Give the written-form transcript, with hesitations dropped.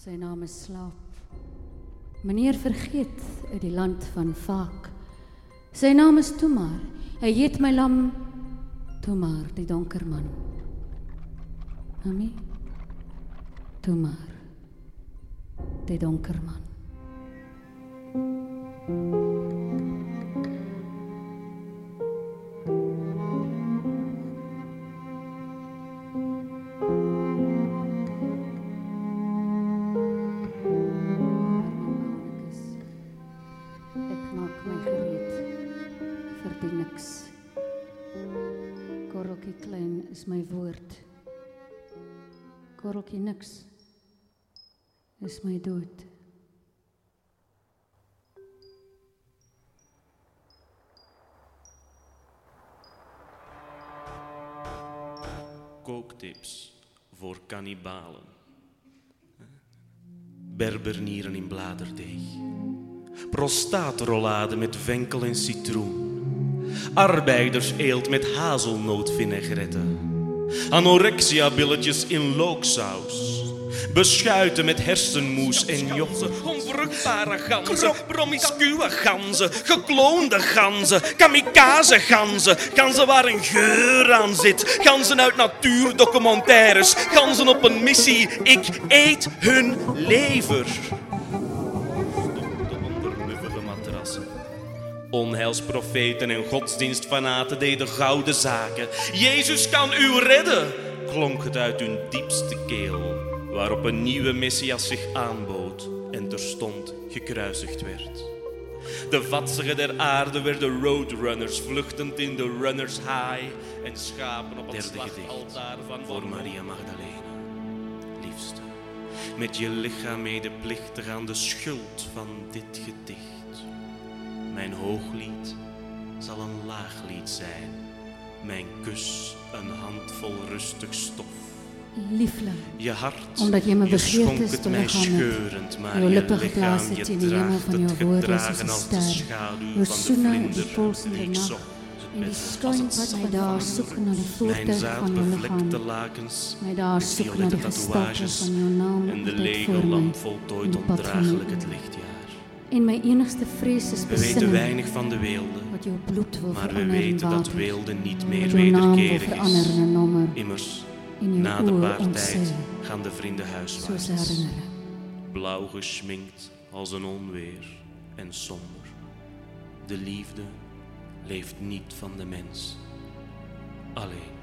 Sy naam is Slaap. Meneer vergeet uit die land van Vaak. Sy naam is Toemaar. Hy heet my lam Toemaar, die donker man. Mami, Toemaar, die donker man. Korreltjie klein is my woord. Korreltjie niks is my dood. Kooktips voor kannibalen. Berbernieren in bladerdeeg. Prostaatrollade met venkel en citroen. Arbeiderseelt met hazelnootvinaigrette. Anorexia-billetjes in looksaus. Beschuiten met hersenmoes en yoghurt. Onvruchtbare ganzen, promiscue ganzen, gekloonde ganzen, kamikaze ganzen. Ganzen waar een geur aan zit. Ganzen uit natuurdocumentaires. Ganzen op een missie. Ik eet hun lever. Onheilsprofeten en godsdienstfanaten deden gouden zaken. Jezus kan u redden, klonk het uit hun diepste keel, waarop een nieuwe Messias zich aanbood en terstond gekruisigd werd. De vatsigen der aarde werden roadrunners, vluchtend in de runners high en schapen op het slachtaltaar van Maria Magdalena. Liefste, met je lichaam medeplichtig aan de schuld van dit gedicht. Mijn hooglied zal een laaglied zijn, mijn kus een handvol rustig stof. Liefling, je hart, omdat jy my je begeerte schonk is het te mij lichaam scheurend, maar jou je lippe lichaam, geplaas je het in die hemel draagt van jou het woorde gedragen soos 'n als de ster. schaduw Jou van de soene in die vlinder polsende die ik nag. zocht. En die Als skuin het wat my daar soek na die voertuig mijn van jou zaadbevlekte lichaam. lakens, My daar met soek na violette die gestalte tatoeages van jou naam en de altyd lege voor my. lamp in voltooid die pad van ondraaglijk jou het oor. lichtjaar. En my enigste vrees is We weten besinning, weinig van de weelde, wat jou bloed wil maar we verander in weten dat water. weelde niet Wat meer jou naam wil wederkerig verander in is. 'n nommer. Immers, En na jou de oor paartijd ontseil, gaan de vrienden soos huiswaarts. herinnering. Blauw geschminkt als een onweer en somber. De liefde leeft niet van de mens alleen.